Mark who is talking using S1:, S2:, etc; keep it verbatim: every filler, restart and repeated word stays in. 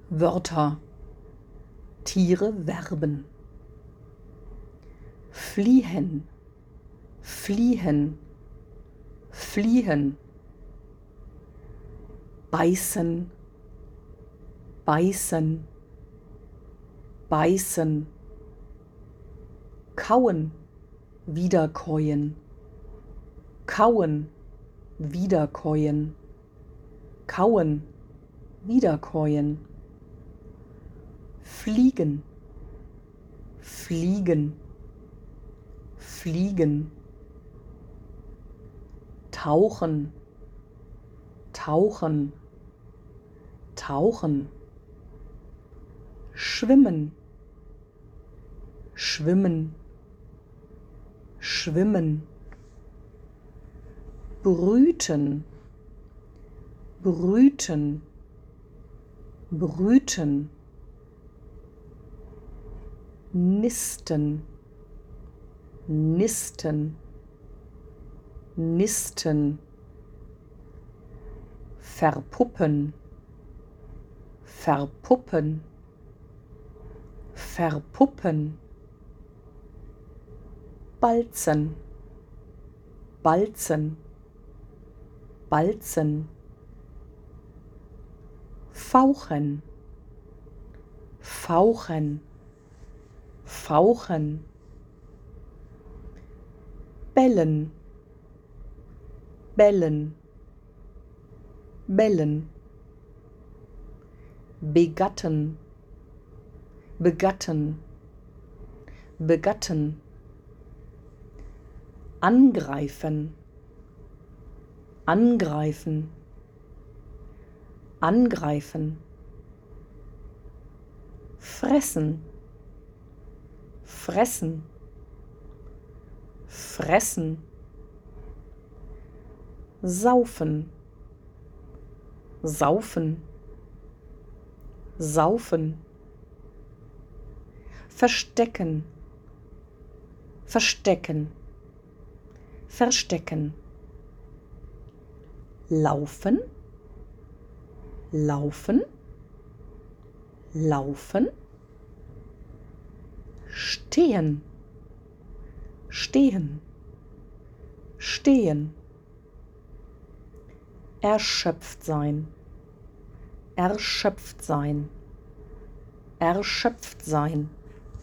S1: Wörter, Tiere, Verben. Fliehen, fliehen, fliehen. Beißen, beißen, beißen. Kauen, wiederkäuen, kauen, wiederkäuen, kauen, wiederkäuen. Fliegen, fliegen, fliegen. Tauchen, tauchen, tauchen. Schwimmen, schwimmen, schwimmen. Brüten, brüten, brüten. Nisten, nisten, nisten. Verpuppen, verpuppen, verpuppen. Balzen, balzen, balzen. Fauchen, fauchen, fauchen. Bellen, bellen, bellen. Begatten, begatten, begatten. Angreifen, angreifen, angreifen. Fressen, fressen, fressen. Saufen, saufen, saufen. Verstecken, verstecken, verstecken. Laufen, laufen, laufen. Stehen, stehen, stehen. Erschöpft sein, erschöpft sein, erschöpft sein.